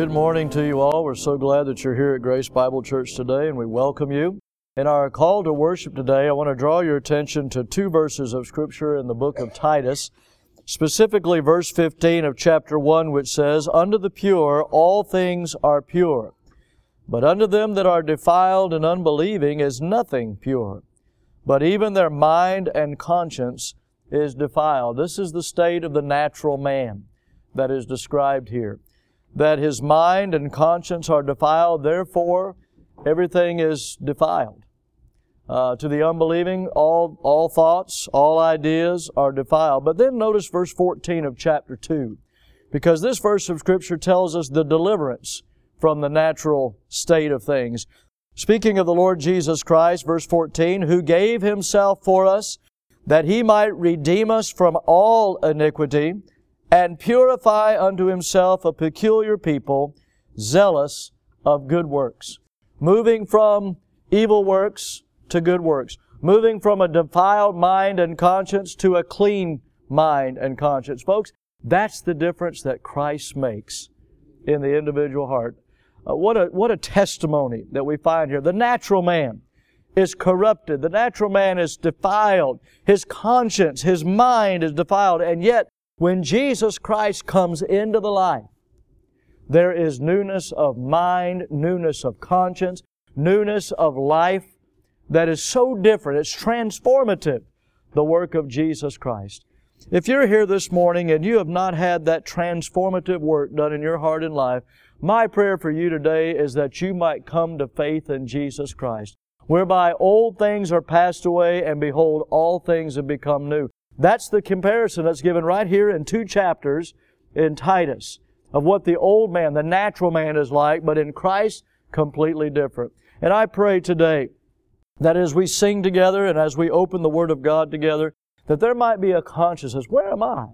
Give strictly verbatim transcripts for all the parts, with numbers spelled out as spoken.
Good morning to you all. We're so glad that you're here at Grace Bible Church today, and we welcome you. In our call to worship today, I want to draw your attention to two verses of Scripture in the book of Titus, specifically verse fifteen of chapter one, which says, "Unto the pure all things are pure, but unto them that are defiled and unbelieving is nothing pure, but even their mind and conscience is defiled." This is the state of the natural man that is described here. That his mind and conscience are defiled, therefore everything is defiled. Uh, to the unbelieving, all, all thoughts, all ideas are defiled. But then notice verse fourteen of chapter two, because this verse of Scripture tells us the deliverance from the natural state of things. Speaking of the Lord Jesus Christ, verse fourteen, "who gave Himself for us, that He might redeem us from all iniquity, and purify unto Himself a peculiar people, zealous of good works." Moving from evil works to good works. Moving from a defiled mind and conscience to a clean mind and conscience. Folks, that's the difference that Christ makes in the individual heart. Uh, what a, what a testimony that we find here. The natural man is corrupted. The natural man is defiled. His conscience, his mind is defiled, and yet when Jesus Christ comes into the life, there is newness of mind, newness of conscience, newness of life that is so different. It's transformative, the work of Jesus Christ. If you're here this morning and you have not had that transformative work done in your heart and life, my prayer for you today is that you might come to faith in Jesus Christ, whereby old things are passed away and behold, all things have become new. That's the comparison that's given right here in two chapters in Titus of what the old man, the natural man is like, but in Christ, completely different. And I pray today that as we sing together and as we open the Word of God together, that there might be a consciousness. Where am I?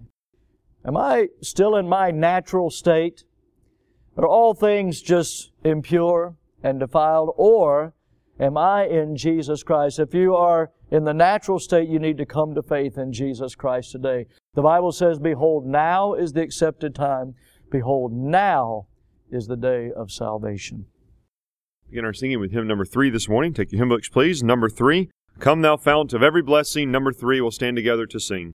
Am I still in my natural state? Are all things just impure and defiled? Or am I in Jesus Christ? If you are in the natural state, you need to come to faith in Jesus Christ today. The Bible says, "Behold, now is the accepted time. Behold, now is the day of salvation." Begin our singing with hymn number three this morning. Take your hymn books, please. Number three, "Come Thou Fount of Every Blessing." Number three, we'll stand together to sing.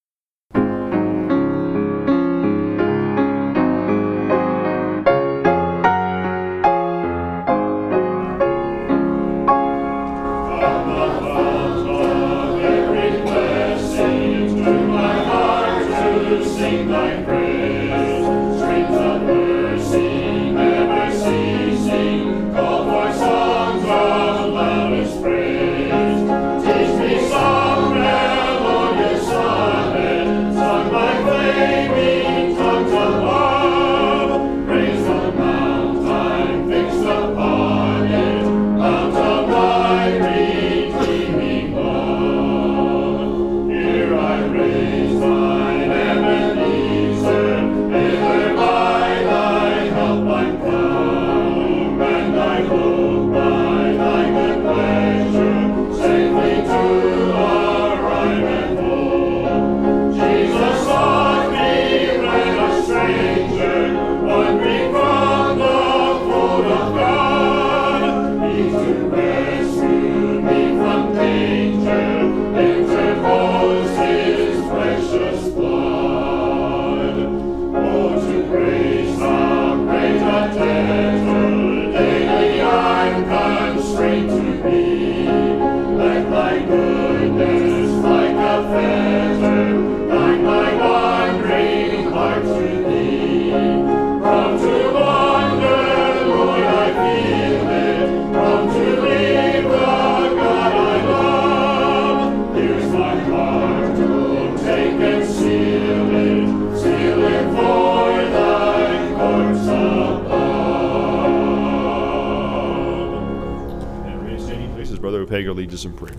Leads us in prayer.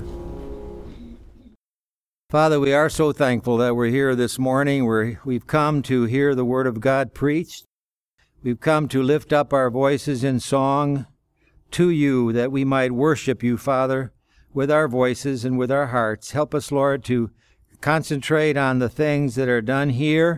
Father, we are so thankful that we're here this morning. We're, we've come to hear the Word of God preached. We've come to lift up our voices in song to you that we might worship you, Father, with our voices and with our hearts. Help us, Lord, to concentrate on the things that are done here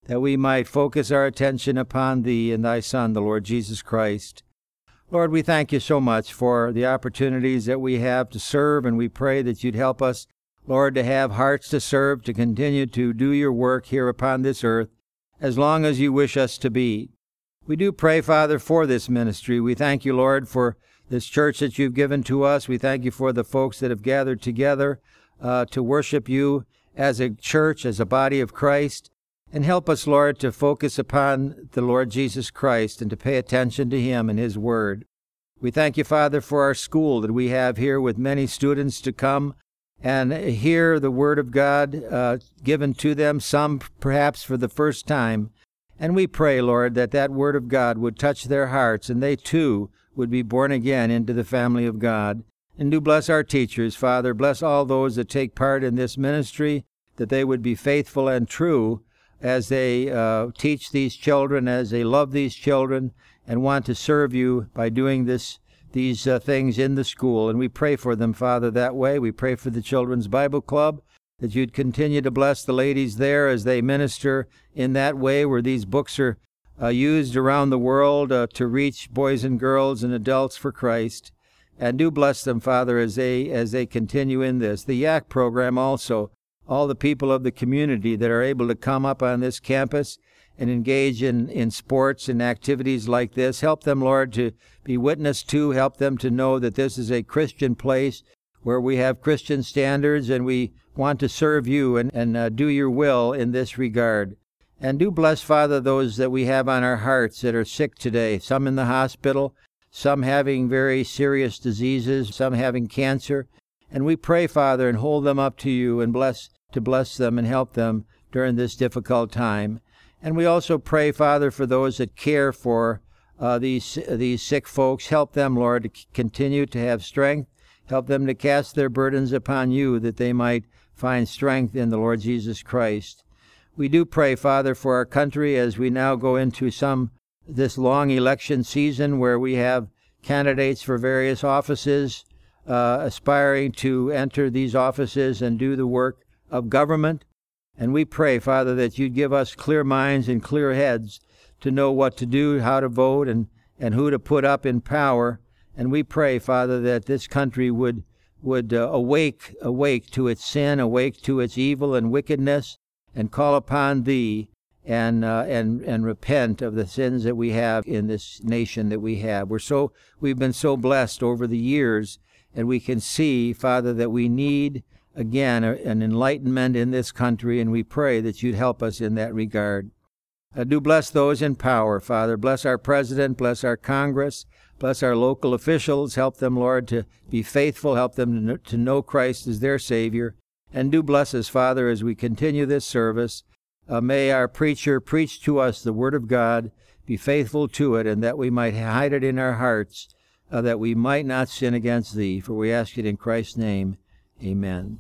that we might focus our attention upon Thee and Thy Son, the Lord Jesus Christ. Lord, we thank You so much for the opportunities that we have to serve, and we pray that You'd help us, Lord, to have hearts to serve, to continue to do Your work here upon this earth, as long as You wish us to be. We do pray, Father, for this ministry. We thank You, Lord, for this church that You've given to us. We thank You for the folks that have gathered together uh, to worship You as a church, as a body of Christ. And help us, Lord, to focus upon the Lord Jesus Christ and to pay attention to Him and His Word. We thank You, Father, for our school that we have here with many students to come and hear the Word of God uh, given to them, some perhaps for the first time. And we pray, Lord, that that Word of God would touch their hearts and they, too, would be born again into the family of God. And do bless our teachers, Father. Bless all those that take part in this ministry, that they would be faithful and true as they uh, teach these children, as they love these children, and want to serve You by doing this these uh, things in the school. And we pray for them, Father, that way. We pray for the Children's Bible Club, that You'd continue to bless the ladies there as they minister in that way, where these books are uh, used around the world uh, to reach boys and girls and adults for Christ. And do bless them, Father, as they as they continue in this. The Y A C program also, all the people of the community that are able to come up on this campus and engage in, in sports and activities like this. Help them, Lord, to be witness to. Help them to know that this is a Christian place where we have Christian standards and we want to serve You and, and uh, do Your will in this regard. And do bless, Father, those that we have on our hearts that are sick today, some in the hospital, some having very serious diseases, some having cancer. And we pray, Father, and hold them up to You and bless to bless them and help them during this difficult time. And we also pray, Father, for those that care for uh, these these sick folks. Help them, Lord, to c- continue to have strength. Help them to cast their burdens upon You, that they might find strength in the Lord Jesus Christ. We do pray, Father, for our country as we now go into some this long election season where we have candidates for various offices uh, aspiring to enter these offices and do the work of government. And we pray, Father, that You'd give us clear minds and clear heads to know what to do, how to vote, and, and who to put up in power. And we pray, Father, that this country would would uh, awake, awake to its sin, awake to its evil and wickedness, and call upon Thee and uh, and and repent of the sins that we have in this nation that we have. We're so we've been so blessed over the years, and we can see, Father, that we need again an enlightenment in this country, and we pray that You'd help us in that regard. Uh, do bless those in power, Father. Bless our president, bless our Congress, bless our local officials. Help them, Lord, to be faithful. Help them to know, to know Christ as their Savior. And do bless us, Father, as we continue this service. Uh, may our preacher preach to us the Word of God, be faithful to it, and that we might hide it in our hearts, uh, that we might not sin against Thee. For we ask it in Christ's name. Amen.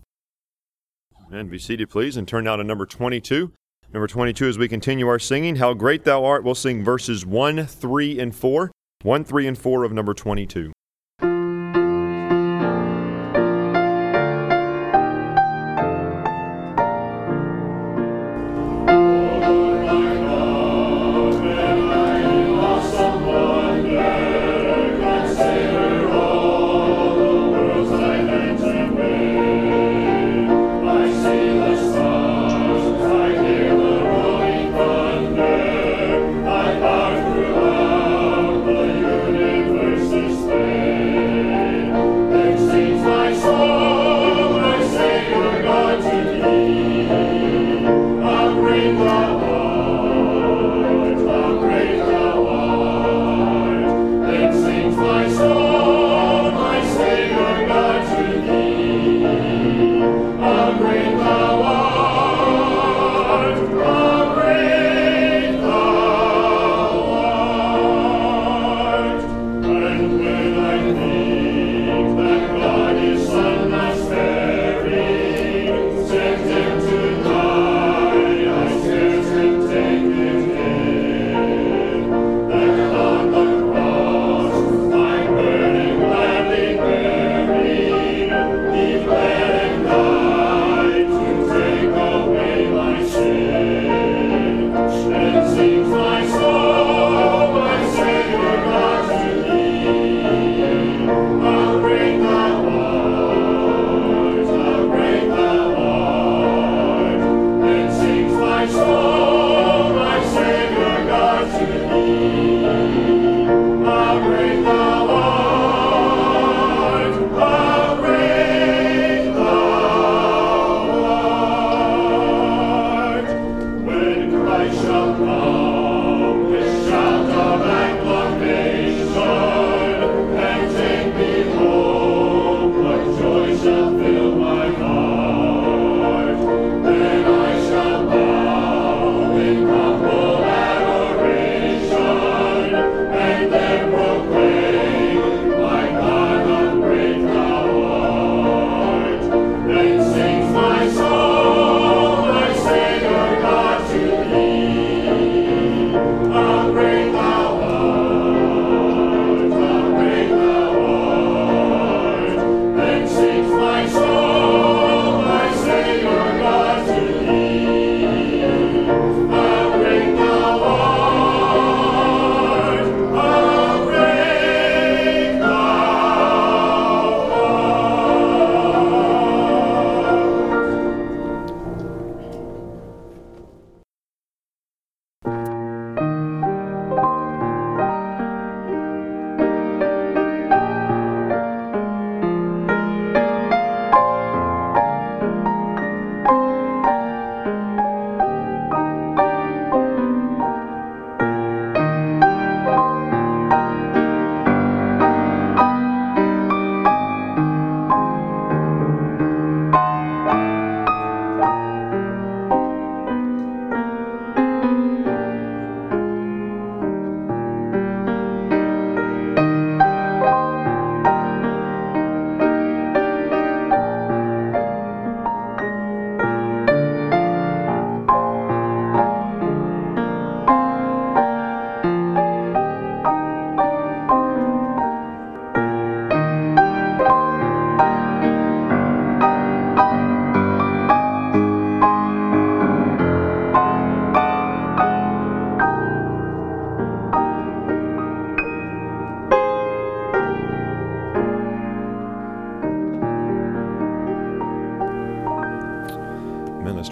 And be seated, please, and turn now to number twenty-two. Number twenty-two, as we continue our singing, How Great Thou Art, we'll sing verses one, three, and four. one, three, and four of number twenty-two. Thy power throughout the universe is there.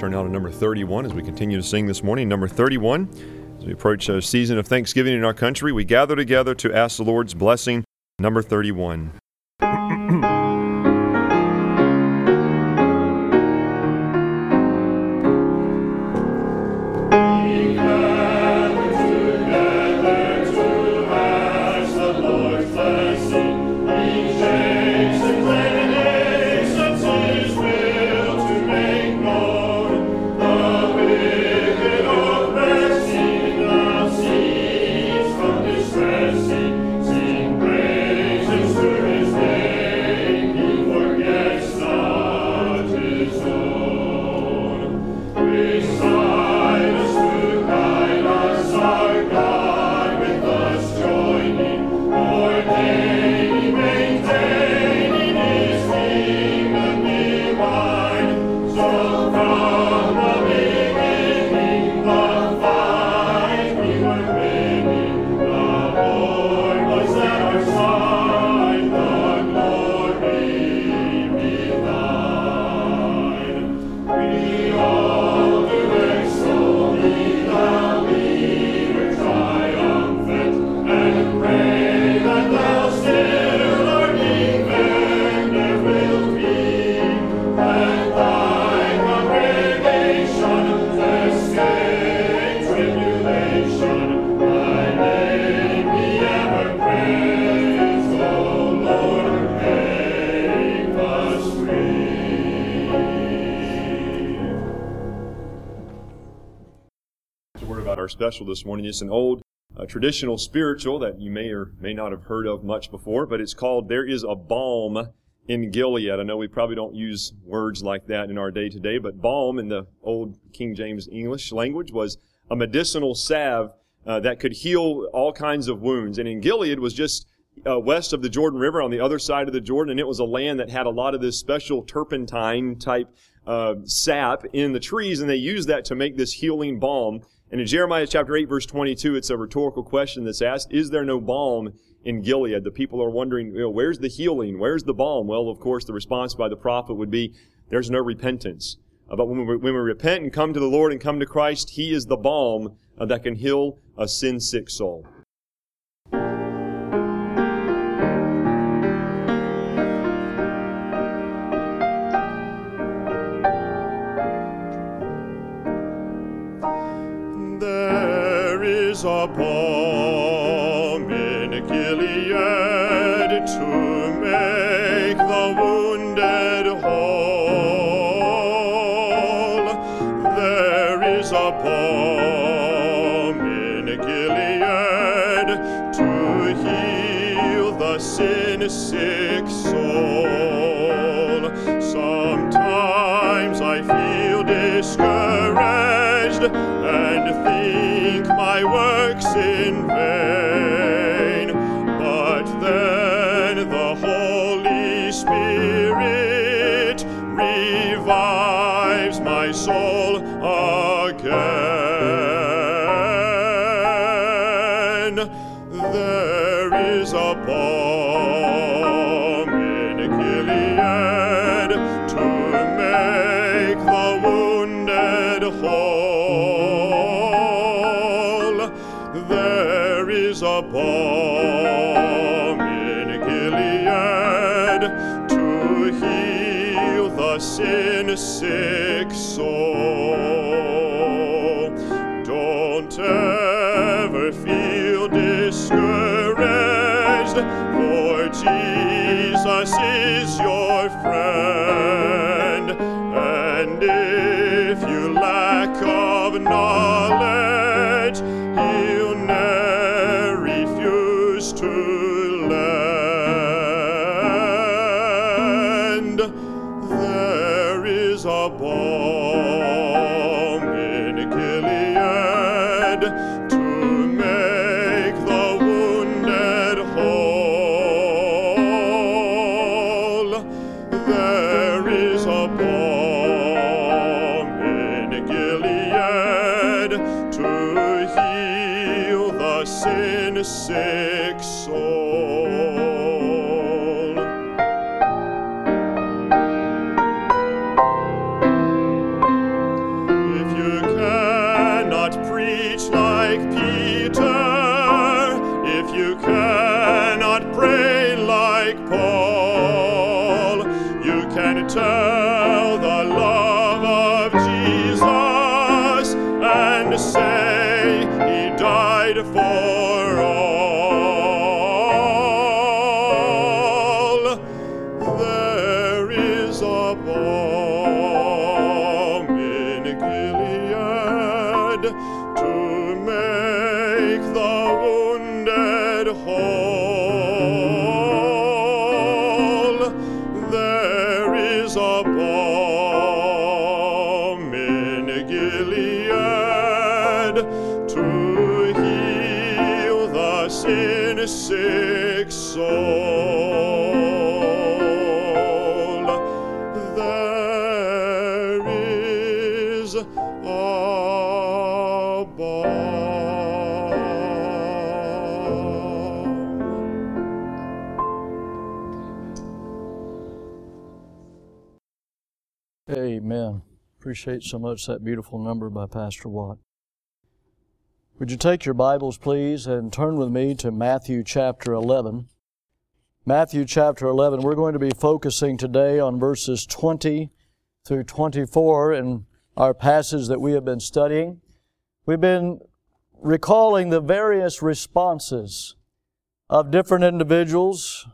turn now to number thirty-one as we continue to sing this morning. Number thirty-one, as we approach a season of Thanksgiving in our country, we gather together to ask the Lord's blessing. Number thirty-one. Our special this morning. It's an old uh, traditional spiritual that you may or may not have heard of much before, but it's called There Is a Balm in Gilead. I know we probably don't use words like that in our day to day, but balm in the old King James English language was a medicinal salve uh, that could heal all kinds of wounds. And in Gilead was just uh, west of the Jordan River on the other side of the Jordan, and it was a land that had a lot of this special turpentine type uh, sap in the trees, and they used that to make this healing balm. And in Jeremiah chapter eight, verse twenty-two, it's a rhetorical question that's asked, is there no balm in Gilead? The people are wondering, you know, where's the healing? Where's the balm? Well, of course, the response by the prophet would be, there's no repentance. Uh, but when we, when we repent and come to the Lord and come to Christ, He is the balm uh, that can heal a sin-sick soul. A balm in Gilead to make the wounded whole. There is a balm in Gilead to heal the sin-sick soul. Sometimes I feel discouraged and think my work's in vain, but then the Holy Spirit revives my soul again. There is a balm in Gilead to make the wounded whole. There is a balm in Gilead to heal the sin-sick soul. Don't ever feel discouraged, for Jesus is your friend. And if you lack of knowledge, He'll never refuse to lend. There is a balm in Gilead to make the wounded whole. There is a balm in Gilead to heal the sin-sick soul. and tell the love of Jesus and say He died for all. There is a balm in Gilead to make the wounded whole. There is a balm in Gilead to heal the sin-sick soul. There is a Amen. Appreciate so much that beautiful number by Pastor Watt. Would you take your Bibles, please, and turn with me to Matthew chapter eleven. Matthew chapter eleven, we're going to be focusing today on verses twenty through twenty-four in our passage that we have been studying. We've been recalling the various responses of different individuals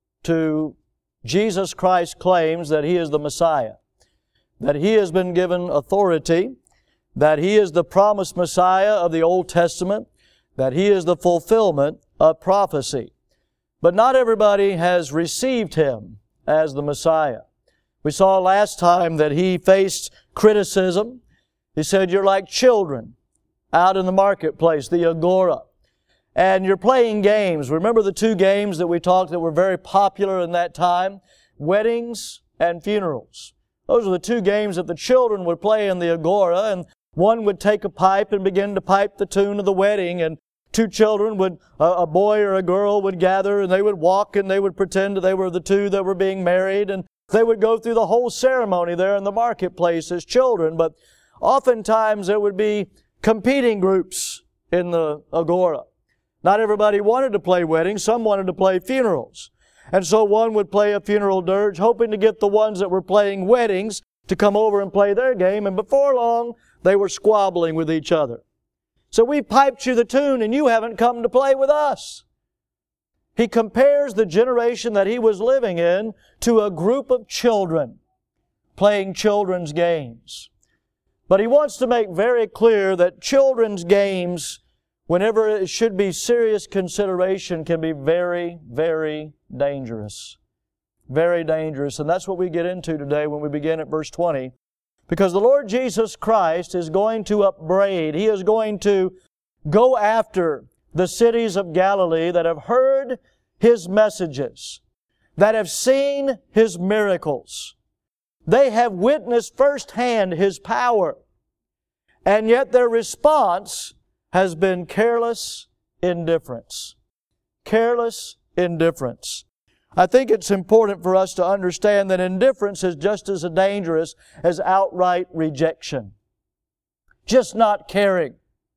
to Jesus Christ's claims that He is the Messiah, that He has been given authority, that He is the promised Messiah of the Old Testament, that He is the fulfillment of prophecy. But not everybody has received Him as the Messiah. We saw last time that He faced criticism. He said, you're like children out in the marketplace, the agora, and you're playing games. Remember the two games that we talked that were very popular in that time? Weddings and funerals. Those are the two games that the children would play in the agora, and one would take a pipe and begin to pipe the tune of the wedding, and two children would, a, a boy or a girl would gather, and they would walk and they would pretend they were the two that were being married, and they would go through the whole ceremony there in the marketplace as children. But oftentimes there would be competing groups in the agora. Not everybody wanted to play weddings. Some wanted to play funerals. And so one would play a funeral dirge, hoping to get the ones that were playing weddings to come over and play their game. And before long, they were squabbling with each other. So we piped you the tune and you haven't come to play with us. He compares the generation that he was living in to a group of children playing children's games. But he wants to make very clear that children's games, whenever it should be serious consideration, can be very, very dangerous. Very dangerous. And that's what we get into today when we begin at verse twenty. Because the Lord Jesus Christ is going to upbraid, He is going to go after the cities of Galilee that have heard His messages, that have seen His miracles. They have witnessed firsthand His power. And yet their response has been careless indifference. Careless indifference. I think it's important for us to understand that indifference is just as dangerous as outright rejection. Just not caring.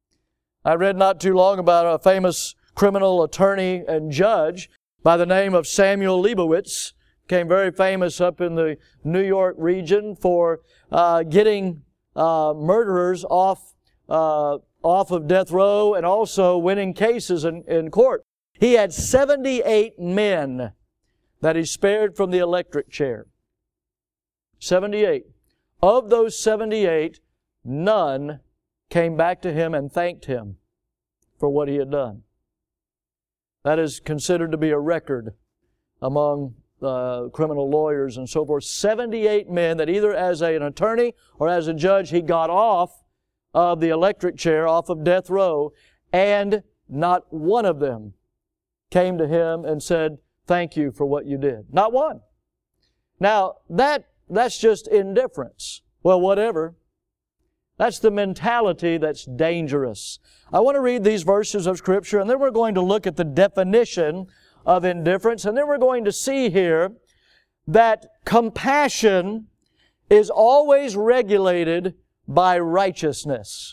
I read not too long about a famous criminal attorney and judge by the name of Samuel Leibowitz. Became very famous up in the New York region for uh, getting uh, murderers off uh, off of death row and also winning cases in, in court. He had seventy-eight men that he spared from the electric chair. seventy-eight. Of those seventy-eight, none came back to him and thanked him for what he had done. That is considered to be a record among uh, criminal lawyers and so forth. seventy-eight men that either as a, an attorney or as a judge, he got off of the electric chair, off of death row, and not one of them came to him and said, thank you for what you did. Not one. Now, that that's just indifference. Well, whatever. That's the mentality that's dangerous. I want to read these verses of Scripture, and then we're going to look at the definition of indifference, and then we're going to see here that compassion is always regulated by righteousness.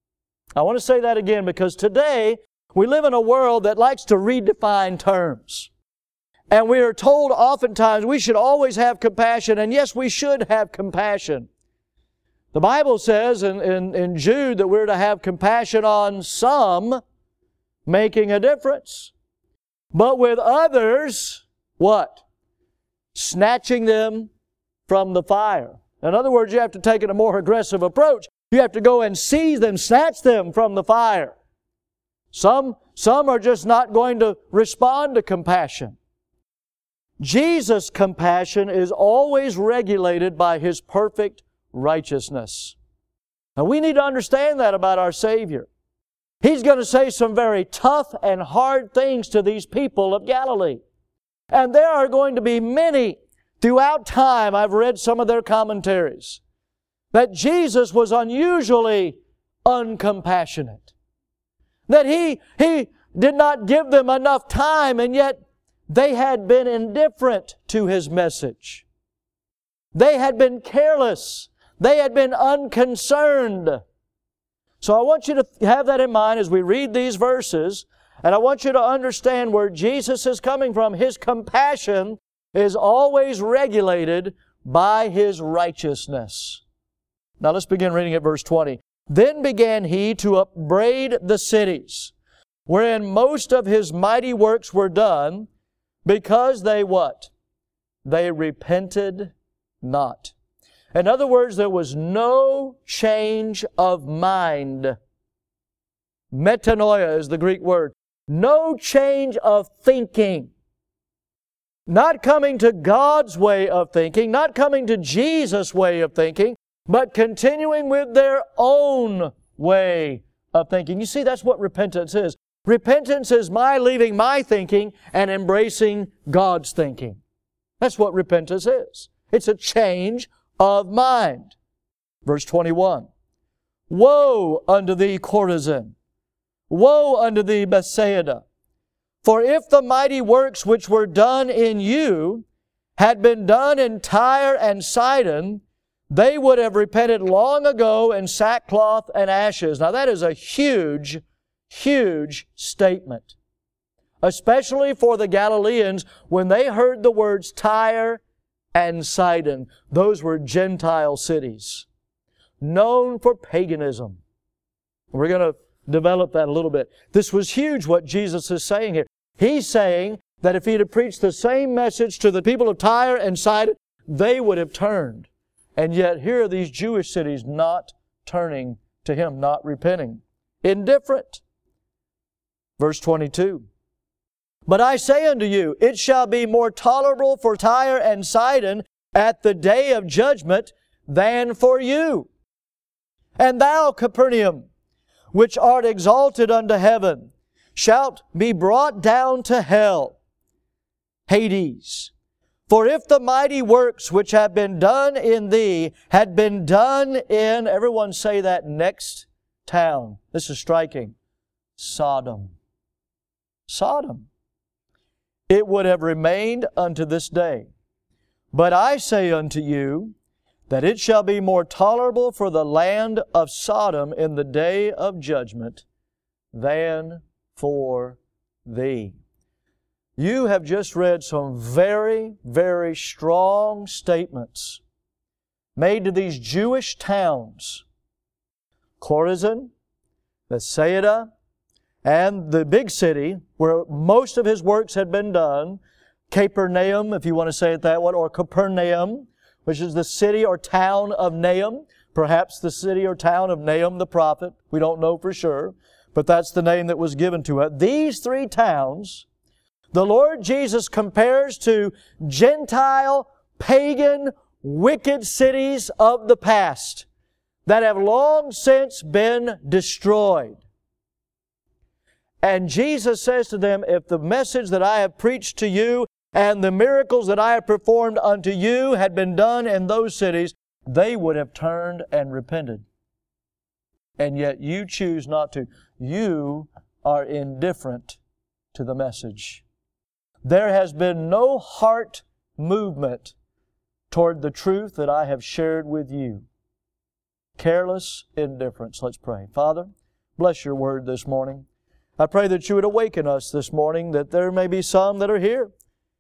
I want to say that again because today we live in a world that likes to redefine terms. And we are told oftentimes we should always have compassion, and yes, we should have compassion. The Bible says in, in, in Jude that we're to have compassion on some, making a difference. But with others, what? Snatching them from the fire. In other words, you have to take a more aggressive approach. You have to go and seize them, snatch them from the fire. Some, some are just not going to respond to compassion. Jesus' compassion is always regulated by His perfect righteousness. Now we need to understand that about our Savior. He's going to say some very tough and hard things to these people of Galilee. And there are going to be many throughout time, I've read some of their commentaries, that Jesus was unusually uncompassionate. That He, He did not give them enough time, and yet they had been indifferent to His message. They had been careless. They had been unconcerned. So I want you to have that in mind as we read these verses, and I want you to understand where Jesus is coming from. His compassion is always regulated by His righteousness. Now let's begin reading at verse twenty. Then began He to upbraid the cities, wherein most of His mighty works were done, because they what? They repented not. In other words, there was no change of mind. Metanoia is the Greek word. No change of thinking. Not coming to God's way of thinking, not coming to Jesus' way of thinking, but continuing with their own way of thinking. You see, that's what repentance is. Repentance is my leaving my thinking and embracing God's thinking. That's what repentance is. It's a change of mind. Verse twenty-one. Woe unto thee, Chorazin! Woe unto thee, Bethsaida! For if the mighty works which were done in you had been done in Tyre and Sidon, they would have repented long ago in sackcloth and ashes. Now that is a huge, huge statement. Especially for the Galileans when they heard the words Tyre and Sidon. Those were Gentile cities, known for paganism. We're going to develop that a little bit. This was huge what Jesus is saying here. He's saying that if He'd have preached the same message to the people of Tyre and Sidon, they would have turned. And yet here are these Jewish cities not turning to Him, not repenting. Indifferent. Verse twenty-two. But I say unto you, it shall be more tolerable for Tyre and Sidon at the day of judgment than for you. And thou, Capernaum, which art exalted unto heaven, shalt be brought down to hell, Hades. For if the mighty works which have been done in thee had been done in, everyone say that next town. This is striking. Sodom. Sodom. It would have remained unto this day. But I say unto you, that it shall be more tolerable for the land of Sodom in the day of judgment than for thee. You have just read some very, very strong statements made to these Jewish towns, Chorazin, Bethsaida, and the big city where most of His works had been done, Capernaum, if you want to say it that way, or Capernaum, which is the city or town of Nahum, perhaps the city or town of Nahum the prophet. We don't know for sure, but that's the name that was given to it. These three towns, the Lord Jesus compares to Gentile, pagan, wicked cities of the past that have long since been destroyed. And Jesus says to them, if the message that I have preached to you and the miracles that I have performed unto you had been done in those cities, they would have turned and repented. And yet you choose not to. You are indifferent to the message. There has been no heart movement toward the truth that I have shared with you. Careless indifference. Let's pray. Father, bless Your Word this morning. I pray that You would awaken us this morning, that there may be some that are here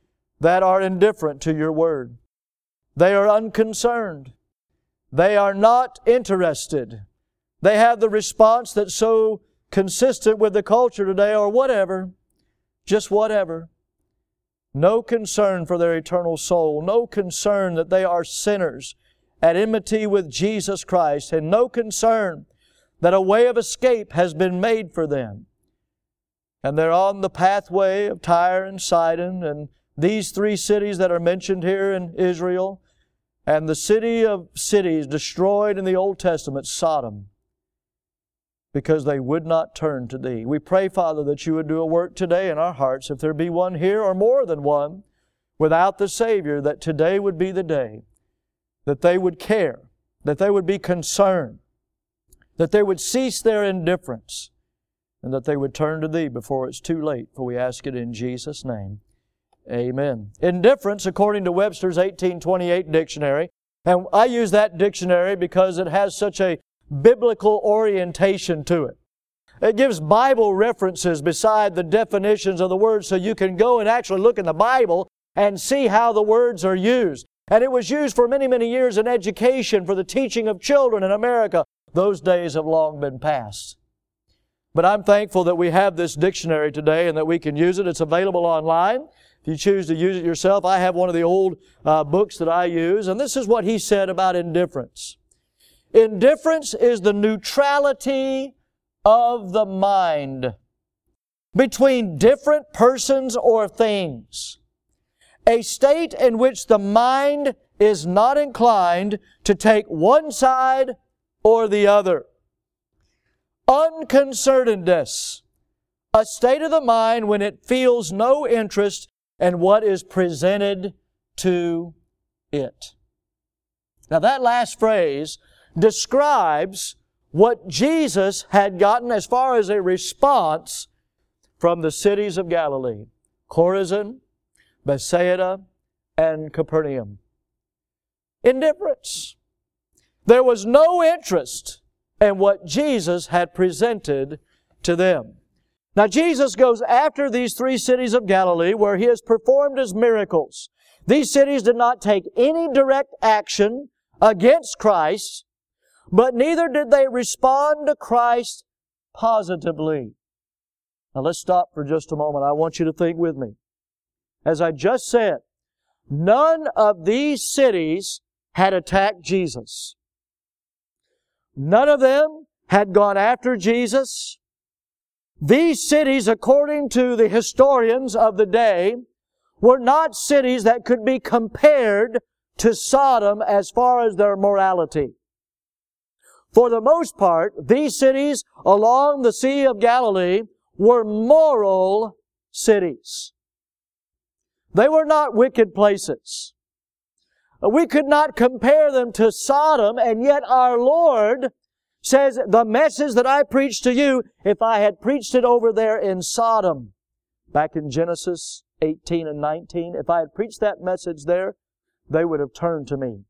that are indifferent to your Word. They are unconcerned. They are not interested. They have the response that's so consistent with the culture today, or whatever, just whatever. No concern for their eternal soul. No concern that they are sinners at enmity with Jesus Christ. And no concern that a way of escape has been made for them. And they're on the pathway of Tyre and Sidon and these three cities that are mentioned here in Israel, and the city of cities destroyed in the Old Testament, Sodom, because they would not turn to Thee. We pray, Father, that You would do a work today in our hearts. If there be one here or more than one without the Savior, that today would be the day that they would care, that they would be concerned, that they would cease their indifference, and that they would turn to Thee before it's too late. For we ask it in Jesus' name. Amen. Indifference, according to Webster's eighteen twenty-eight dictionary, and I use that dictionary because it has such a biblical orientation to it. It gives Bible references beside the definitions of the words, so you can go and actually look in the Bible and see how the words are used. And it was used for many, many years in education for the teaching of children in America. Those days have long been past. But I'm thankful that we have this dictionary today and that we can use it. It's available online. If you choose to use it yourself, I have one of the old uh, books that I use, and this is what he said about indifference. Indifference is the neutrality of the mind between different persons or things. A state in which the mind is not inclined to take one side or the other. Unconcernedness, a state of the mind when it feels no interest in what is presented to it. Now that last phrase describes what Jesus had gotten as far as a response from the cities of Galilee, Chorazin, Bethsaida, and Capernaum. Indifference. There was no interest in what Jesus had presented to them. Now Jesus goes after these three cities of Galilee where He has performed His miracles. These cities did not take any direct action against Christ, but neither did they respond to Christ positively. Now let's stop for just a moment. I want you to think with me. As I just said, none of these cities had attacked Jesus. None of them had gone after Jesus. These cities, according to the historians of the day, were not cities that could be compared to Sodom as far as their morality. For the most part, these cities along the Sea of Galilee were moral cities. They were not wicked places. We could not compare them to Sodom, and yet our Lord says, the message that I preached to you, if I had preached it over there in Sodom, back in Genesis eighteen and nineteen, if I had preached that message there, they would have turned to me.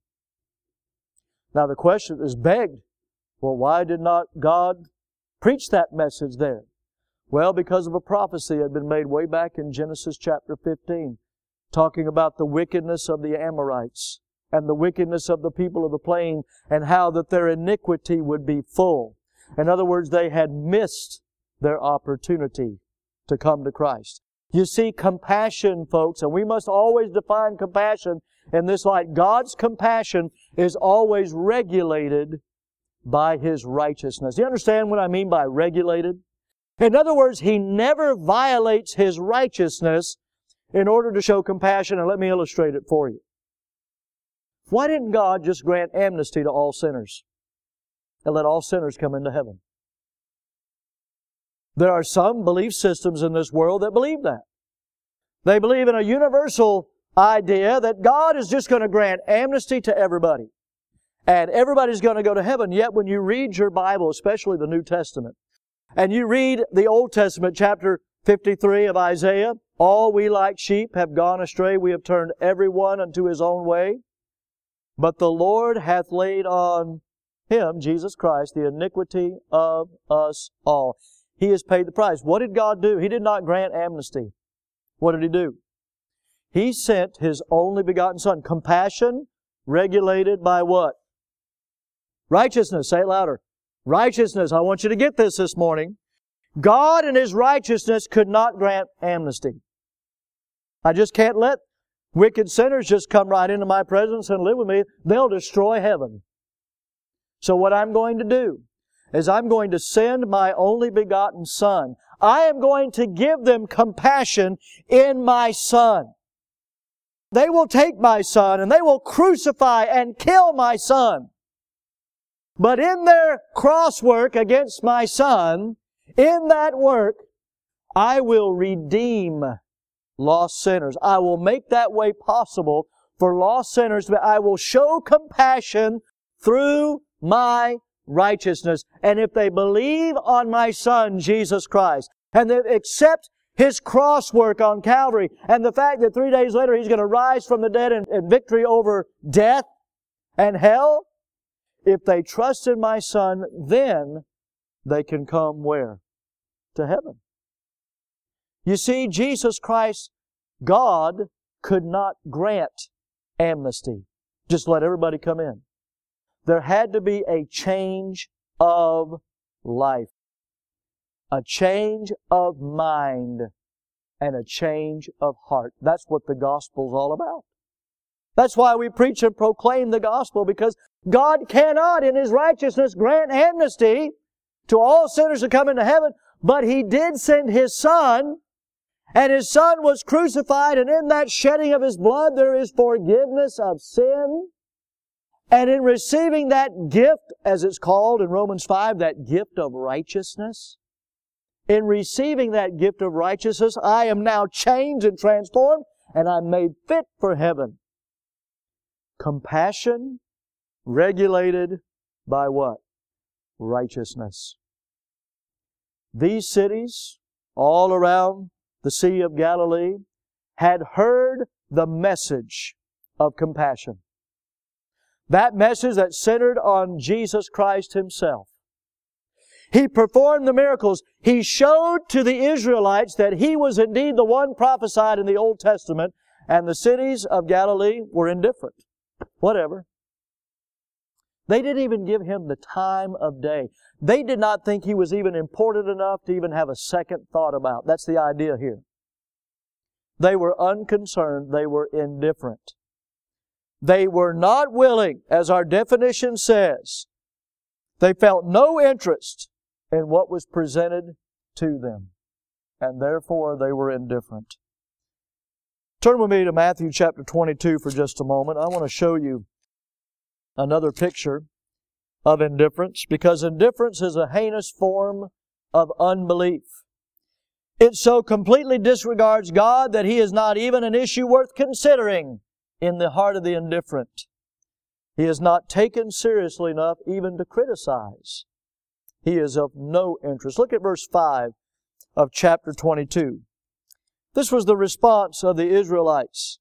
Now the question is begged, well, why did not God preach that message there? Well, because of a prophecy that had been made way back in Genesis chapter fifteen, talking about the wickedness of the Amorites and the wickedness of the people of the plain, and how that their iniquity would be full. In other words, they had missed their opportunity to come to Christ. You see, compassion, folks, and we must always define compassion in this light. God's compassion is always regulated by His righteousness. Do you understand what I mean by regulated? In other words, He never violates His righteousness in order to show compassion, and let me illustrate it for you. Why didn't God just grant amnesty to all sinners and let all sinners come into heaven? There are some belief systems in this world that believe that. They believe in a universal idea that God is just going to grant amnesty to everybody, and everybody's going to go to heaven. Yet when you read your Bible, especially the New Testament, and you read the Old Testament, chapter fifty-three of Isaiah, all we like sheep have gone astray, we have turned every one unto his own way. But the Lord hath laid on Him, Jesus Christ, the iniquity of us all. He has paid the price. What did God do? He did not grant amnesty. What did He do? He sent His only begotten Son. Compassion regulated by what? Righteousness. Say it louder. Righteousness. I want you to get this this morning. God in His righteousness could not grant amnesty. I just can't let wicked sinners just come right into my presence and live with me. They'll destroy heaven. So what I'm going to do is I'm going to send my only begotten Son. I am going to give them compassion in my Son. They will take my Son and they will crucify and kill my Son. But in their cross work against my Son, in that work, I will redeem lost sinners. I will make that way possible for lost sinners. I will show compassion through my righteousness. And if they believe on my Son, Jesus Christ, and they accept His cross work on Calvary, and the fact that three days later He's going to rise from the dead in, in victory over death and hell, if they trust in my Son, then they can come where? To heaven. You see, Jesus Christ, God, could not grant amnesty. Just let everybody come in. There had to be a change of life, a change of mind, and a change of heart. That's what the gospel's all about. That's why we preach and proclaim the gospel, because God cannot, in His righteousness, grant amnesty to all sinners who come into heaven, but He did send His Son, and His Son was crucified, and in that shedding of His blood there is forgiveness of sin. And in receiving that gift, as it's called in Romans five, that gift of righteousness, in receiving that gift of righteousness, I am now changed and transformed, and I'm made fit for heaven. Compassion regulated by what? Righteousness. These cities, all around the Sea of Galilee, had heard the message of compassion. That message that centered on Jesus Christ Himself. He performed the miracles. He showed to the Israelites that He was indeed the one prophesied in the Old Testament, and the cities of Galilee were indifferent. Whatever. They didn't even give Him the time of day. They did not think He was even important enough to even have a second thought about. That's the idea here. They were unconcerned. They were indifferent. They were not willing, as our definition says. They felt no interest in what was presented to them, and therefore they were indifferent. Turn with me to Matthew chapter twenty-two for just a moment. I want to show you another picture of indifference, because indifference is a heinous form of unbelief. It so completely disregards God that He is not even an issue worth considering in the heart of the indifferent. He is not taken seriously enough even to criticize. He is of no interest. Look at verse five of chapter twenty-two. This was the response of the Israelites.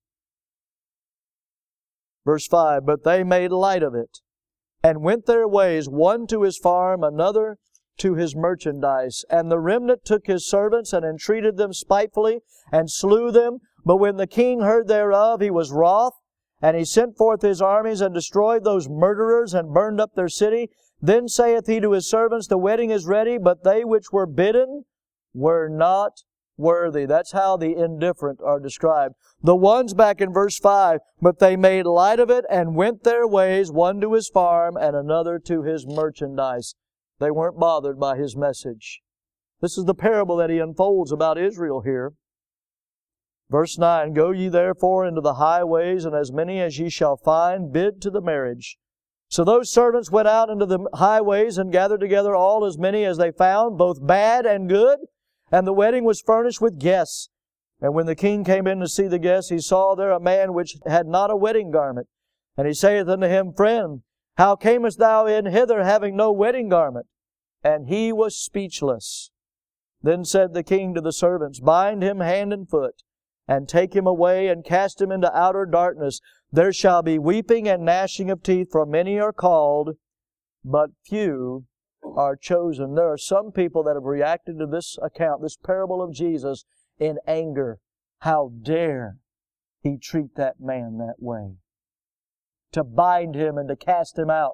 Verse five, but they made light of it, and went their ways, one to his farm, another to his merchandise. And the remnant took his servants, and entreated them spitefully, and slew them. But when the king heard thereof, he was wroth, and he sent forth his armies, and destroyed those murderers, and burned up their city. Then saith he to his servants, the wedding is ready, but they which were bidden were not worthy. That's how the indifferent are described. The ones back in verse five, but they made light of it, and went their ways, one to his farm, and another to his merchandise. They weren't bothered by His message. This is the parable that He unfolds about Israel here. Verse nine, go ye therefore into the highways, and as many as ye shall find, bid to the marriage. So those servants went out into the highways, and gathered together all as many as they found, both bad and good. And the wedding was furnished with guests. And when the king came in to see the guests, he saw there a man which had not a wedding garment. And he saith unto him, Friend, how camest thou in hither, having no wedding garment? And he was speechless. Then said the king to the servants, Bind him hand and foot, and take him away, and cast him into outer darkness. There shall be weeping and gnashing of teeth, for many are called, but few are chosen. There are some people that have reacted to this account, this parable of Jesus, in anger. How dare He treat that man that way? To bind him and to cast him out.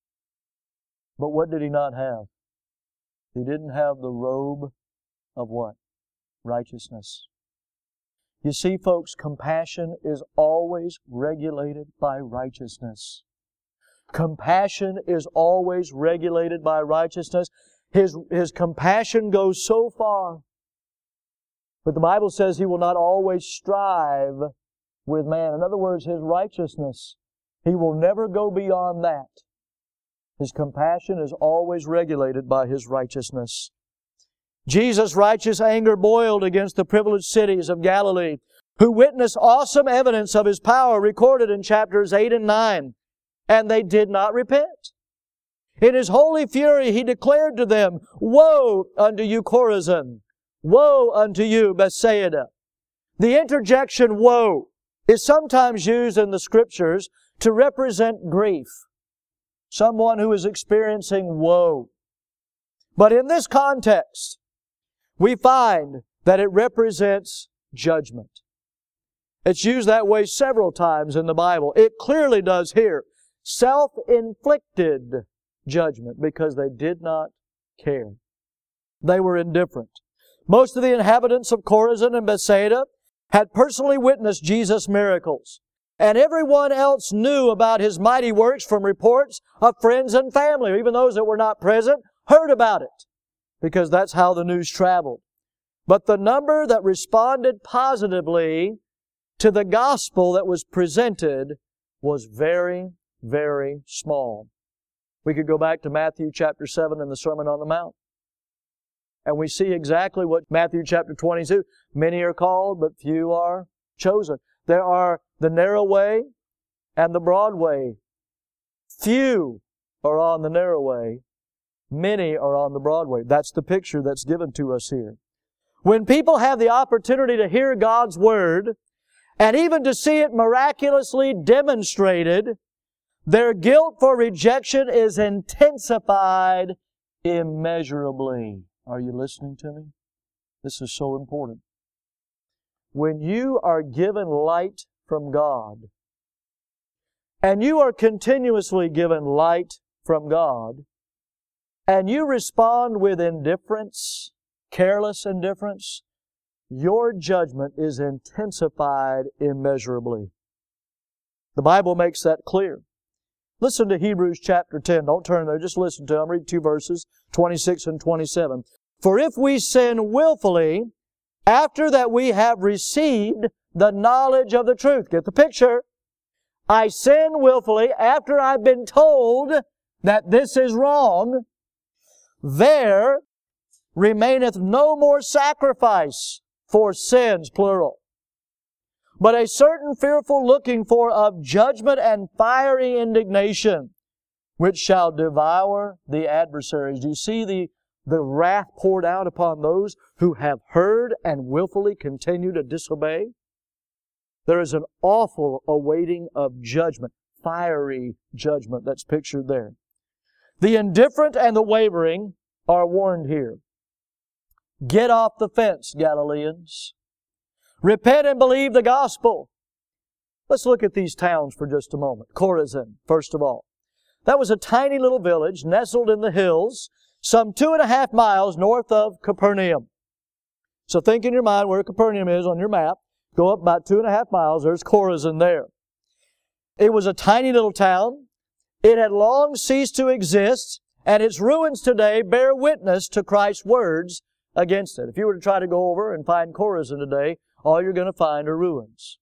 But what did He not have? He didn't have the robe of what? Righteousness. You see, folks, compassion is always regulated by righteousness. Compassion is always regulated by righteousness. His, his compassion goes so far. But the Bible says He will not always strive with man. In other words, His righteousness, He will never go beyond that. His compassion is always regulated by His righteousness. Jesus' righteous anger boiled against the privileged cities of Galilee, who witnessed awesome evidence of His power recorded in chapters eight and nine, and they did not repent. In His holy fury, He declared to them, "Woe unto you, Chorazin! Woe unto you, Bethsaida!" The interjection "woe" is sometimes used in the Scriptures to represent grief. Someone who is experiencing woe. But in this context, we find that it represents judgment. It's used that way several times in the Bible. It clearly does here. Self-inflicted judgment, because they did not care. They were indifferent. Most of the inhabitants of Chorazin and Bethsaida had personally witnessed Jesus' miracles. And everyone else knew about His mighty works from reports of friends and family. Even those that were not present heard about it, because that's how the news traveled. But the number that responded positively to the gospel that was presented was very, very small. We could go back to Matthew chapter seven and the Sermon on the Mount. And we see exactly what Matthew chapter twenty-two, many are called, but few are chosen. There are the narrow way and the broad way. Few are on the narrow way. Many are on the broad way. That's the picture that's given to us here. When people have the opportunity to hear God's Word, and even to see it miraculously demonstrated, their guilt for rejection is intensified immeasurably. Are you listening to me? This is so important. When you are given light from God, and you are continuously given light from God, and you respond with indifference, careless indifference, your judgment is intensified immeasurably. The Bible makes that clear. Listen to Hebrews chapter ten. Don't turn there, just listen to them. Read two verses, twenty-six and twenty-seven. For if we sin willfully, after that we have received the knowledge of the truth. Get the picture. I sin willfully after I've been told that this is wrong. There remaineth no more sacrifice for sins, plural, but a certain fearful looking for of judgment and fiery indignation, which shall devour the adversaries. Do you see the, the wrath poured out upon those who have heard and willfully continue to disobey? There is an awful awaiting of judgment, fiery judgment that's pictured there. The indifferent and the wavering are warned here. Get off the fence, Galileans. Repent and believe the gospel. Let's look at these towns for just a moment. Chorazin, first of all. That was a tiny little village nestled in the hills, some two and a half miles north of Capernaum. So think in your mind where Capernaum is on your map. Go up about two and a half miles. There's Chorazin there. It was a tiny little town. It had long ceased to exist, and its ruins today bear witness to Christ's words against it. If you were to try to go over and find Chorazin today, all you're going to find are ruins.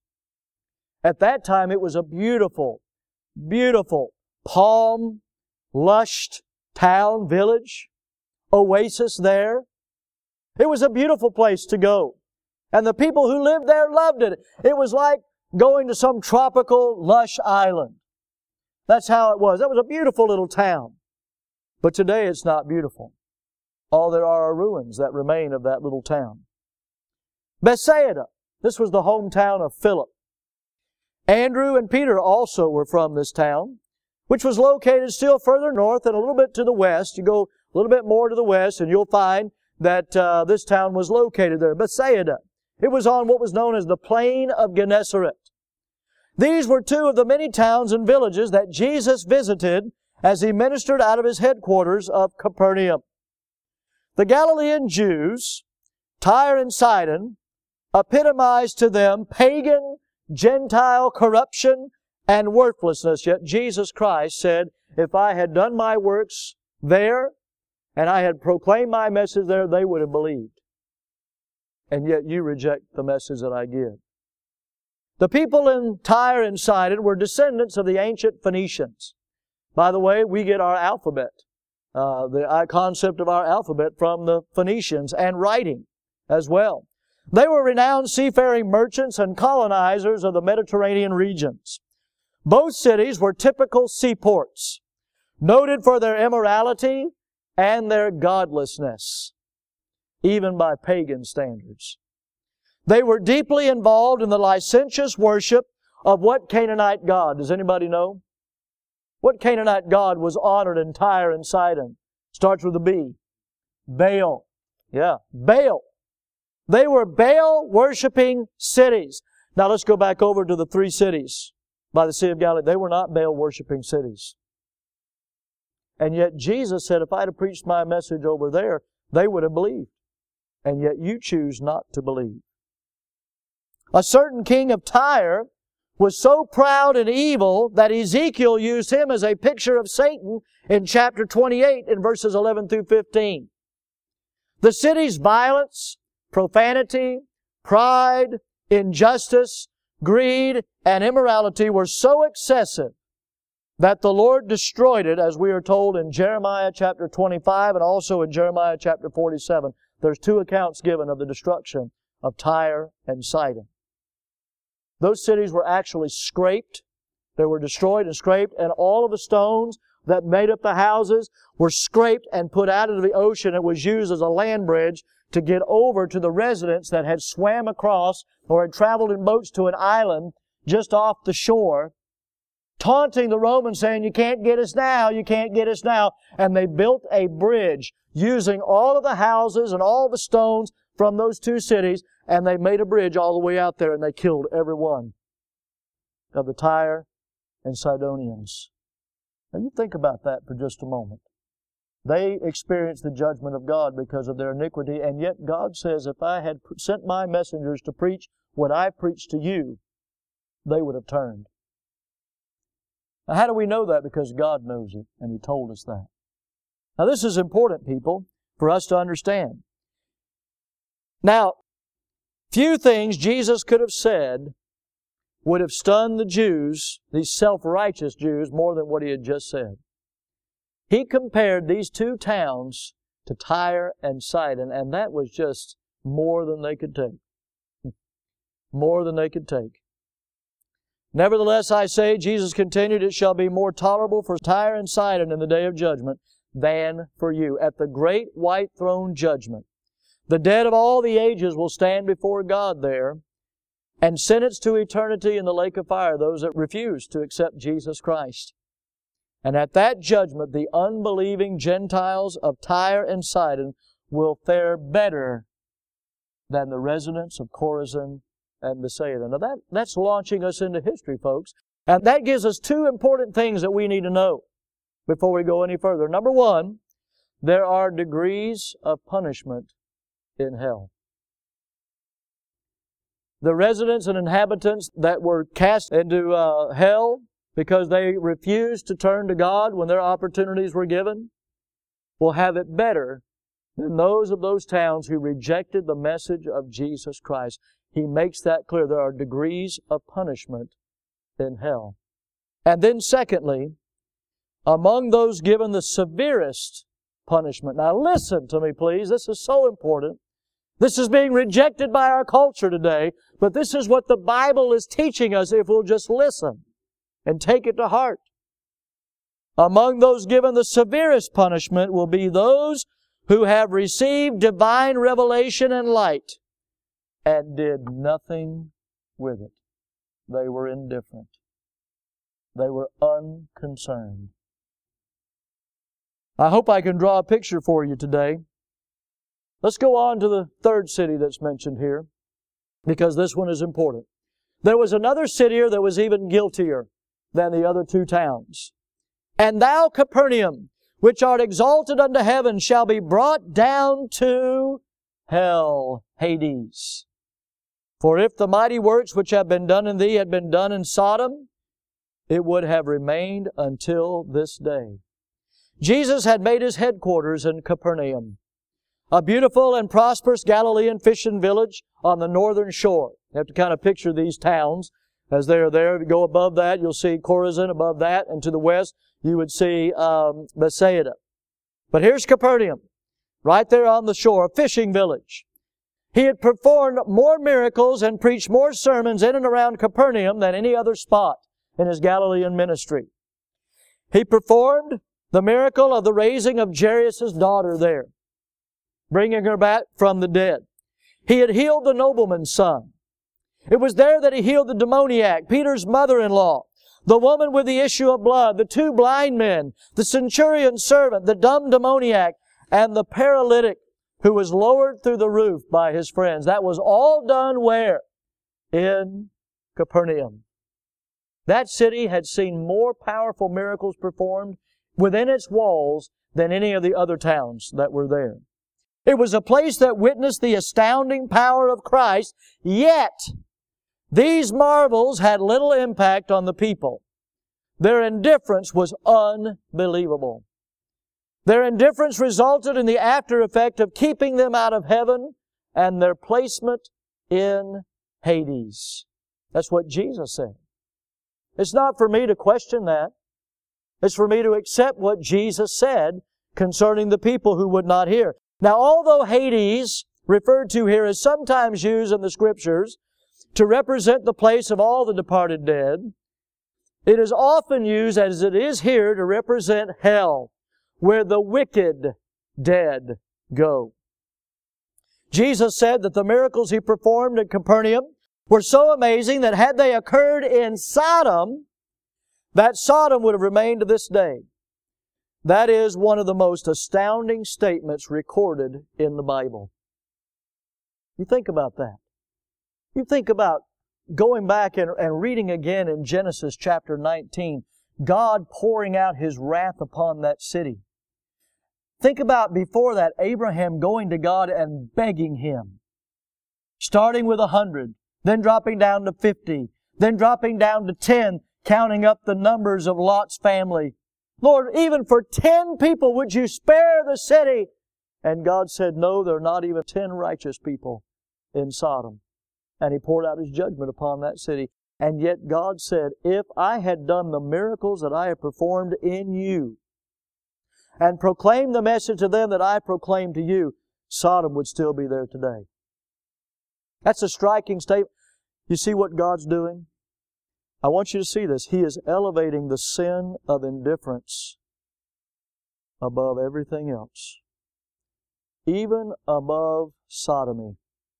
At that time, it was a beautiful, beautiful, palm, lush town, village, oasis there. It was a beautiful place to go. And the people who lived there loved it. It was like going to some tropical, lush island. That's how it was. That was a beautiful little town. But today it's not beautiful. All there are are ruins that remain of that little town. Bethsaida. This was the hometown of Philip. Andrew and Peter also were from this town, which was located still further north and a little bit to the west. You go a little bit more to the west and you'll find that uh, this town was located there. Bethsaida. It was on what was known as the plain of Gennesaret. These were two of the many towns and villages that Jesus visited as He ministered out of His headquarters of Capernaum. The Galilean Jews, Tyre and Sidon, epitomized to them pagan, Gentile corruption and worthlessness. Yet Jesus Christ said, if I had done my works there and I had proclaimed my message there, they would have believed. And yet you reject the message that I give. The people in Tyre and Sidon were descendants of the ancient Phoenicians. By the way, we get our alphabet, uh, the concept of our alphabet from the Phoenicians, and writing as well. They were renowned seafaring merchants and colonizers of the Mediterranean regions. Both cities were typical seaports, noted for their immorality and their godlessness, even by pagan standards. They were deeply involved in the licentious worship of what Canaanite god? Does anybody know? What Canaanite god was honored in Tyre and Sidon? Starts with a B. Baal. Yeah, Baal. They were Baal-worshiping cities. Now let's go back over to the three cities by the Sea of Galilee. They were not Baal-worshiping cities. And yet Jesus said, if I'd have preached my message over there, they would have believed. And yet you choose not to believe. A certain king of Tyre was so proud and evil that Ezekiel used him as a picture of Satan in chapter twenty-eight in verses eleven through fifteen. The city's violence, profanity, pride, injustice, greed, and immorality were so excessive that the Lord destroyed it, as we are told in Jeremiah chapter twenty-five and also in Jeremiah chapter forty-seven. There's two accounts given of the destruction of Tyre and Sidon. Those cities were actually scraped. They were destroyed and scraped, and all of the stones that made up the houses were scraped and put out into the ocean. It was used as a land bridge to get over to the residents that had swam across or had traveled in boats to an island just off the shore, taunting the Romans, saying, you can't get us now, you can't get us now. And they built a bridge using all of the houses and all the stones from those two cities, and they made a bridge all the way out there, and they killed every one of the Tyre and Sidonians. Now you think about that for just a moment. They experienced the judgment of God because of their iniquity, and yet God says, if I had sent my messengers to preach what I preached to you, they would have turned. Now how do we know that? Because God knows it, and He told us that. Now this is important, people, for us to understand. Now, few things Jesus could have said would have stunned the Jews, these self-righteous Jews, more than what He had just said. He compared these two towns to Tyre and Sidon, and that was just more than they could take. More than they could take. Nevertheless, I say, Jesus continued, it shall be more tolerable for Tyre and Sidon in the day of judgment than for you. At the great white throne judgment, the dead of all the ages will stand before God there and sentence to eternity in the lake of fire those that refuse to accept Jesus Christ. And at that judgment, the unbelieving Gentiles of Tyre and Sidon will fare better than the residents of Chorazin and Bethsaida. Now that, that's launching us into history, folks. And that gives us two important things that we need to know before we go any further. Number one, there are degrees of punishment in hell. The residents and inhabitants that were cast into uh, hell because they refused to turn to God when their opportunities were given will have it better than those of those towns who rejected the message of Jesus Christ. He makes that clear. There are degrees of punishment in hell. And then secondly, among those given the severest punishment. Now listen to me, please. This is so important. This is being rejected by our culture today, but this is what the Bible is teaching us if we'll just listen and take it to heart. Among those given the severest punishment will be those who have received divine revelation and light and did nothing with it. They were indifferent. They were unconcerned. I hope I can draw a picture for you today. Let's go on to the third city that's mentioned here, because this one is important. there was another city that was even guiltier than the other two towns. And thou, Capernaum, which art exalted unto heaven, shall be brought down to hell, Hades. For if the mighty works which have been done in thee had been done in Sodom, it would have remained until this day. Jesus had made His headquarters in Capernaum, a beautiful and prosperous Galilean fishing village on the northern shore. You have to kind of picture these towns as they are there. If you go above that, you'll see Chorazin above that, and to the west, you would see um, Bethsaida. But here's Capernaum, right there on the shore, a fishing village. He had performed more miracles and preached more sermons in and around Capernaum than any other spot in His Galilean ministry. He performed the miracle of the raising of Jairus' daughter there, bringing her back from the dead. He had healed the nobleman's son. It was there that He healed the demoniac, Peter's mother-in-law, the woman with the issue of blood, the two blind men, the centurion's servant, the dumb demoniac, and the paralytic who was lowered through the roof by his friends. That was all done where? In Capernaum. That city had seen more powerful miracles performed within its walls than any of the other towns that were there. It was a place that witnessed the astounding power of Christ, yet these marvels had little impact on the people. Their indifference was unbelievable. Their indifference resulted in the after effect of keeping them out of heaven and their placement in Hades. That's what Jesus said. It's not for me to question that. It's for me to accept what Jesus said concerning the people who would not hear. Now, although Hades, referred to here, is sometimes used in the Scriptures to represent the place of all the departed dead, it is often used, as it is here, to represent hell, where the wicked dead go. Jesus said that the miracles He performed in Capernaum were so amazing that had they occurred in Sodom, that Sodom would have remained to this day. That is one of the most astounding statements recorded in the Bible. You think about that. You think about going back and, and reading again in Genesis chapter nineteen, God pouring out His wrath upon that city. Think about before that, Abraham going to God and begging Him. Starting with a hundred, then dropping down to fifty, then dropping down to ten, counting up the numbers of Lot's family. Lord, even for ten people, would You spare the city? And God said, no, there are not even ten righteous people in Sodom. And He poured out His judgment upon that city. And yet God said, if I had done the miracles that I have performed in you, and proclaimed the message to them that I proclaimed to you, Sodom would still be there today. That's a striking statement. You see what God's doing? I want you to see this. He is elevating the sin of indifference above everything else, even above sodomy.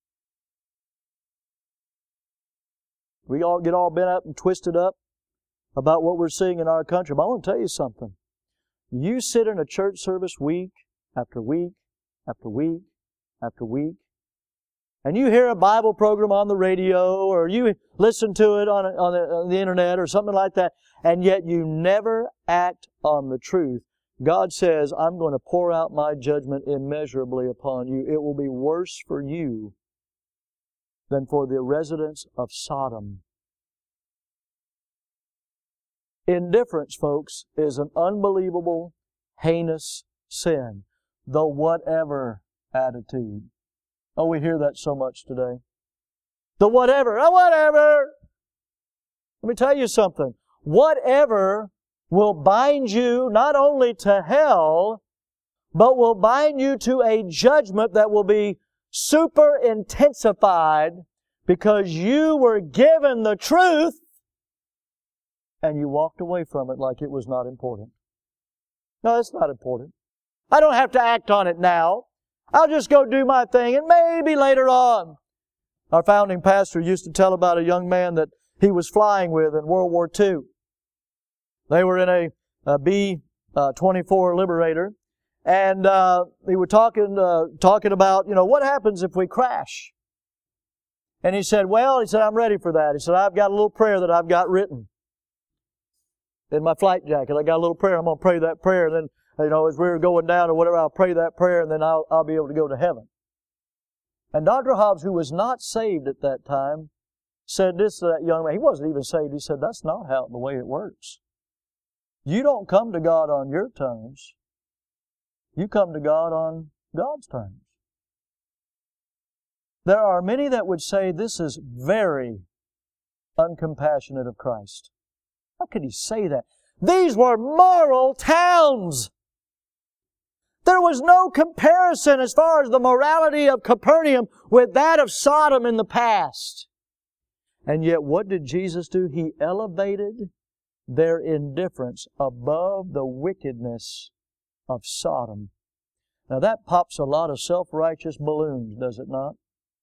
We all get all bent up and twisted up about what we're seeing in our country. But I want to tell you something. You sit in a church service week after week after week after week, and you hear a Bible program on the radio, or you listen to it on, on, the, on the internet or something like that, and yet you never act on the truth. God says, I'm going to pour out My judgment immeasurably upon you. It will be worse for you than for the residents of Sodom. Indifference, folks, is an unbelievable, heinous sin. The whatever attitude. Oh, we hear that so much today. The whatever. Oh, whatever. Let me tell you something. Whatever will bind you not only to hell, but will bind you to a judgment that will be super intensified because you were given the truth and you walked away from it like it was not important. No, it's not important. I don't have to act on it now. I'll just go do my thing and maybe later on. Our founding pastor used to tell about a young man that he was flying with in World War Two. They were in a, a B twenty-four Liberator, and uh, they were talking uh, talking about, you know, what happens if we crash? And he said, well, he said, I'm ready for that. He said, I've got a little prayer that I've got written in my flight jacket. I got a little prayer. I'm going to pray that prayer. And then, you know, as we were going down or whatever, I'll pray that prayer and then I'll, I'll be able to go to heaven. And Doctor Hobbs, who was not saved at that time, said this to that young man. He wasn't even saved. He said, that's not how the way it works. You don't come to God on your terms. You come to God on God's terms. There are many that would say this is very uncompassionate of Christ. How could he say that? These were moral towns. There was no comparison as far as the morality of Capernaum with that of Sodom in the past. And yet what did Jesus do? He elevated their indifference above the wickedness of Sodom. Now that pops a lot of self-righteous balloons, does it not?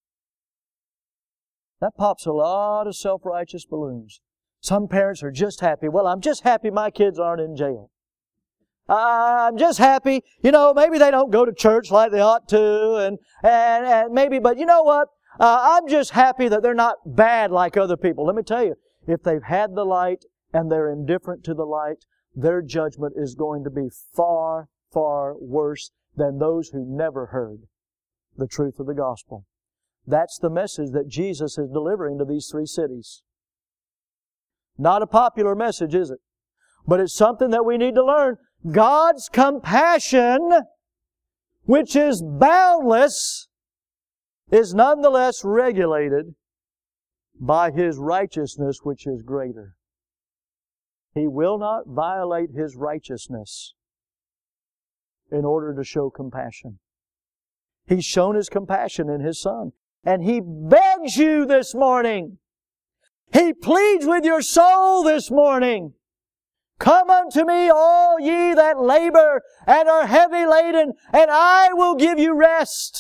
That pops a lot of self-righteous balloons. Some parents are just happy. Well, I'm just happy my kids aren't in jail. I'm just happy, you know, maybe they don't go to church like they ought to, and, and, and maybe, but you know what? Uh, I'm just happy that they're not bad like other people. Let me tell you, if they've had the light and they're indifferent to the light, their judgment is going to be far, far worse than those who never heard the truth of the gospel. That's the message that Jesus is delivering to these three cities. Not a popular message, is it? But it's something that we need to learn. God's compassion, which is boundless, is nonetheless regulated by His righteousness, which is greater. He will not violate His righteousness in order to show compassion. He's shown His compassion in His Son. And He begs you this morning. He pleads with your soul this morning. Come unto me, all ye that labor and are heavy laden, and I will give you rest.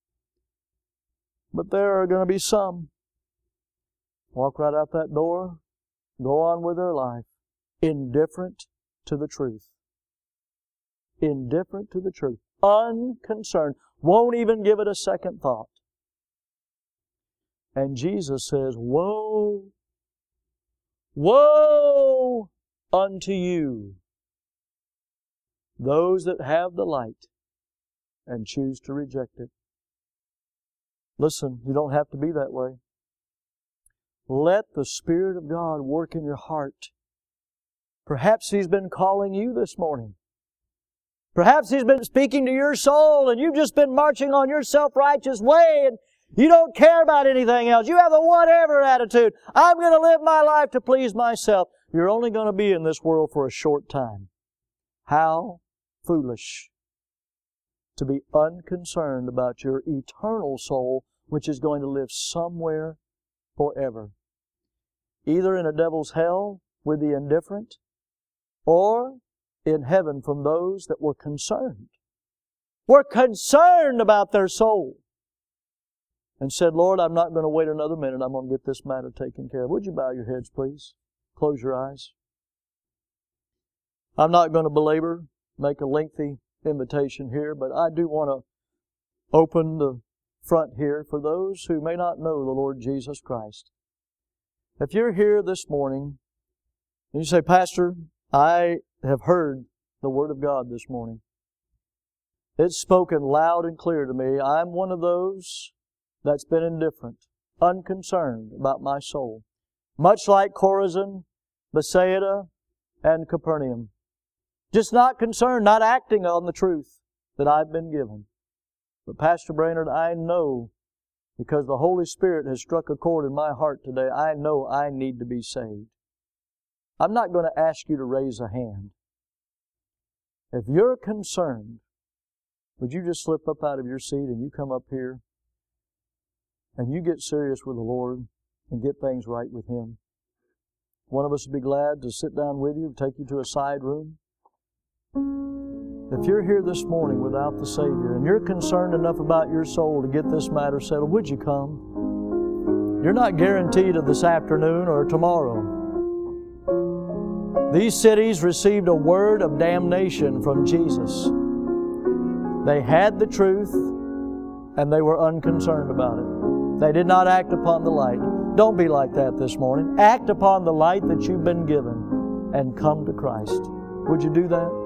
But there are going to be some walk right out that door, go on with their life, indifferent to the truth. Indifferent to the truth. Unconcerned. Won't even give it a second thought. And Jesus says, woe, woe unto you, those that have the light and choose to reject it. Listen, you don't have to be that way. Let the Spirit of God work in your heart. Perhaps He's been calling you this morning. Perhaps He's been speaking to your soul and you've just been marching on your self-righteous way and you don't care about anything else. You have a whatever attitude. I'm going to live my life to please myself. You're only going to be in this world for a short time. How foolish to be unconcerned about your eternal soul, which is going to live somewhere forever. Either in a devil's hell with the indifferent, or in heaven from those that were concerned. Were concerned about their soul. And said, Lord, I'm not going to wait another minute. I'm going to get this matter taken care of. Would you bow your heads, please? Close your eyes. I'm not going to belabor, make a lengthy invitation here, but I do want to open the front here for those who may not know the Lord Jesus Christ. If you're here this morning and you say, Pastor, I have heard the Word of God this morning. It's spoken loud and clear to me. I'm one of those that's been indifferent, unconcerned about my soul. Much like Chorazin, Bethsaida, and Capernaum. Just not concerned, not acting on the truth that I've been given. But Pastor Brainerd, I know, because the Holy Spirit has struck a chord in my heart today, I know I need to be saved. I'm not going to ask you to raise a hand. If you're concerned, would you just slip up out of your seat and you come up here and you get serious with the Lord and get things right with Him? One of us would be glad to sit down with you, take you to a side room. If you're here this morning without the Savior and you're concerned enough about your soul to get this matter settled, would you come? You're not guaranteed of this afternoon or tomorrow. These cities received a word of damnation from Jesus. They had the truth and they were unconcerned about it. They did not act upon the light. Don't be like that this morning. Act upon the light that you've been given and come to Christ. Would you do that?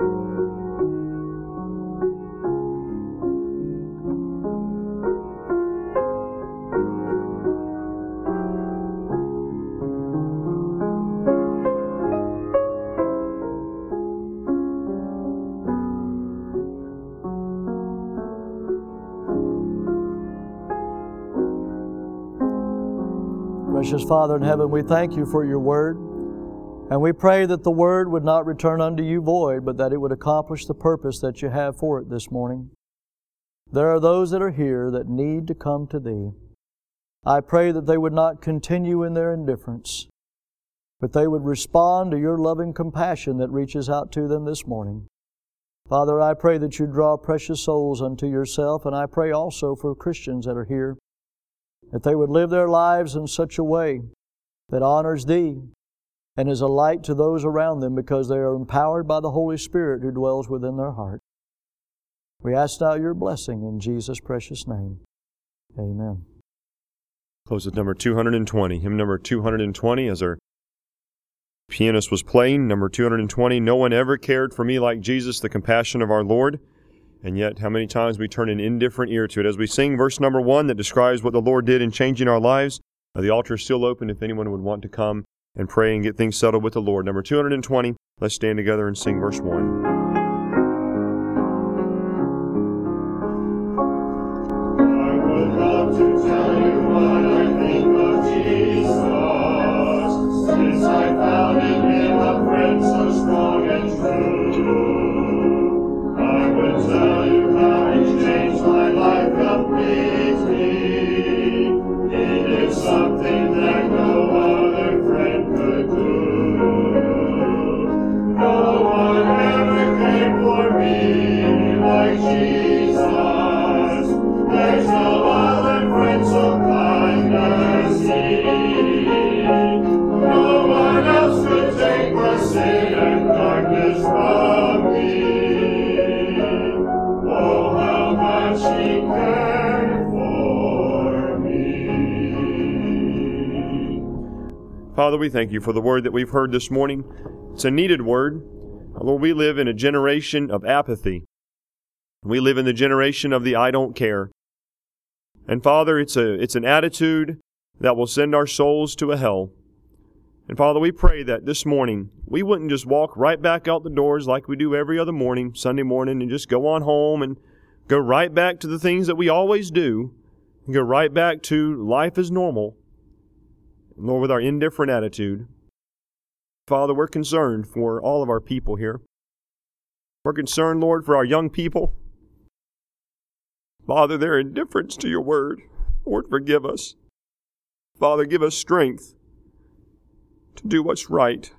Precious Father in heaven, we thank you for your word. And we pray that the word would not return unto you void, but that it would accomplish the purpose that you have for it this morning. There are those that are here that need to come to thee. I pray that they would not continue in their indifference, but they would respond to your loving compassion that reaches out to them this morning. Father, I pray that you draw precious souls unto yourself, and I pray also for Christians that are here, that they would live their lives in such a way that honors thee and is a light to those around them because they are empowered by the Holy Spirit who dwells within their heart. We ask now your blessing in Jesus' precious name. Amen. Close with number two hundred twenty. Hymn number two hundred twenty, as our pianist was playing, number two hundred twenty, No one ever cared for me like Jesus, the compassion of our Lord. And yet, how many times we turn an indifferent ear to it. As we sing verse number one that describes what the Lord did in changing our lives, the altar is still open if anyone would want to come and pray and get things settled with the Lord. Number two hundred twenty, let's stand together and sing verse one. I would love to tell you what I think of Jesus, since I found in Him a friend so strong and true. I would tell you how He's changed my life completely. He did something that no other friend could do. No one ever came for me like Jesus. There's no other friend so kind as He. No one else could take the sin and darkness from me. Oh, how much He cared for me. Father, we thank you for the word that we've heard this morning. It's a needed word. Lord, we live in a generation of apathy. We live in the generation of the I don't care. And Father, it's a it's an attitude that will send our souls to a hell. And Father, we pray that this morning we wouldn't just walk right back out the doors like we do every other morning, Sunday morning, and just go on home and go right back to the things that we always do, and go right back to life as normal. Lord, with our indifferent attitude. Father, we're concerned for all of our people here. We're concerned, Lord, for our young people. Father, their indifference to your word. Lord, forgive us. Father, give us strength to do what's right.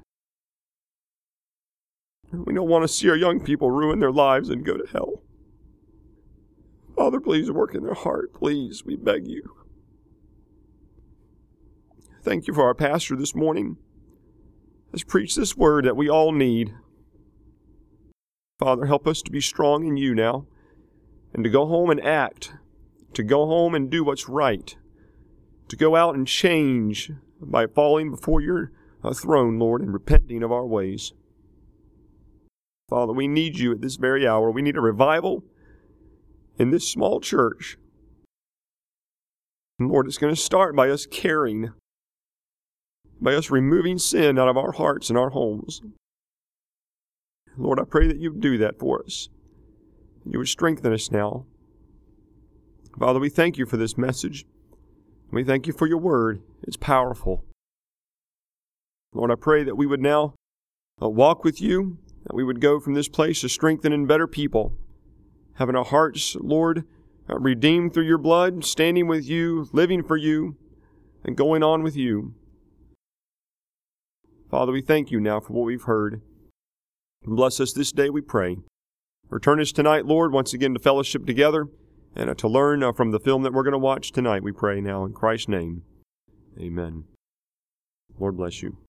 We don't want to see our young people ruin their lives and go to hell. Father, please work in their heart. Please, we beg you. Thank you for our pastor this morning. Let's preach this word that we all need. Father, help us to be strong in you now and to go home and act, to go home and do what's right, to go out and change by falling before your uh, throne, Lord, and repenting of our ways. Father, we need you at this very hour. We need a revival in this small church. And Lord, it's going to start by us caring, by us removing sin out of our hearts and our homes. Lord, I pray that you would do that for us. You would strengthen us now. Father, we thank you for this message. We thank you for your word. It's powerful. Lord, I pray that we would now uh, walk with you, that we would go from this place a strengthened and better people, having our hearts, Lord, uh, redeemed through your blood, standing with you, living for you, and going on with you. Father, we thank you now for what we've heard. Bless us this day, we pray. Return us tonight, Lord, once again to fellowship together and uh, to learn uh, from the film that we're going to watch tonight, we pray now in Christ's name. Amen. Lord bless you.